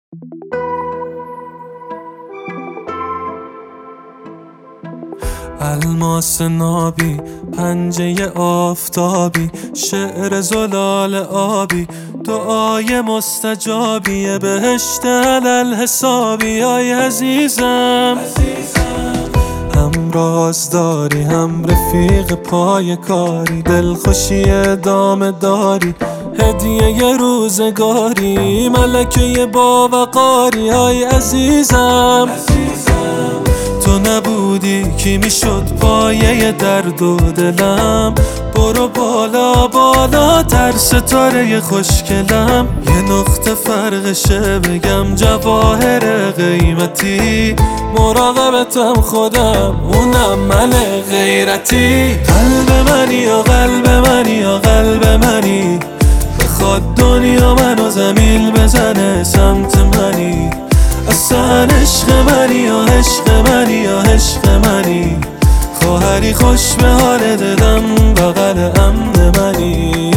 الماس نابی، پنجه آفتابی، شعر زلال آبی، دعای مستجابی، بهشت علل حسابی. آی عزیزم هم رازداری، هم رفیق پای کاری، دلخوشی ادامه داری، هدیه روزگاری، ملکه باوقاری. آی عزیزم تو نبودی کی میشد پایه درد و دلم. برو بالا بالاتر ستاره خوشگلم، یه نقطه فرقشه بگم جواهر قیمتی. مراقبتم خودم اونم من غیرتی. قلب منی یا قلب منی یا قلب منی، بخواد دنیا منو زمین بزنه سمت منی. اصلا عشق منی یا عشق منی یا عشق منی، خواهری خوش به حال دلم بغل امن منی.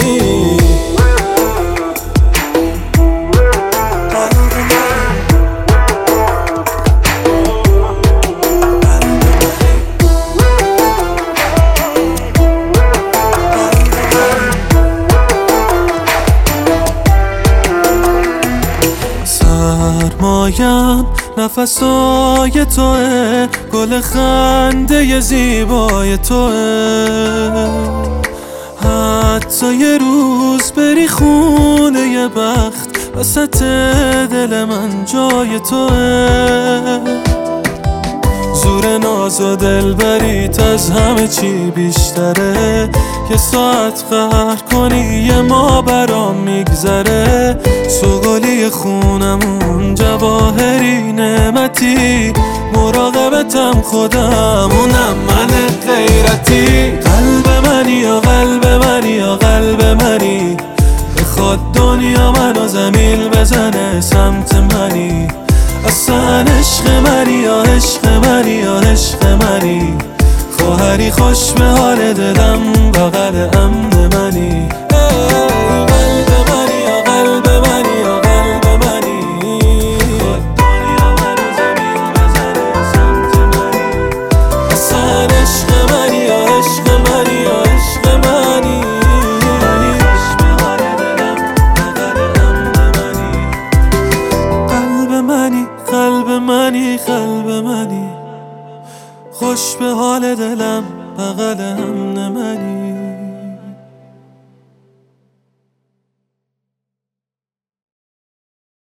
سرمایم نفسای توه، گل خنده زیبای توه. حتی یه روز بری خونه یه بخت، وسط دل من جای توه. زور ناز و دلبریت از همه چی بیشتره، یه ساعت قهر کنی یه ما برام میگذره. سوگلی خونمون جواهری نعمتی، مراقبتم خودم اونم من غیرتی. قلب منی یا قلب منی یا قلب منی، بخواد دنیا منو زمین بزنه سمت منی. اصلا عشق منی یا عشق منی یا عشق منی، خواهری خوش به حال دلم بغل امن منی.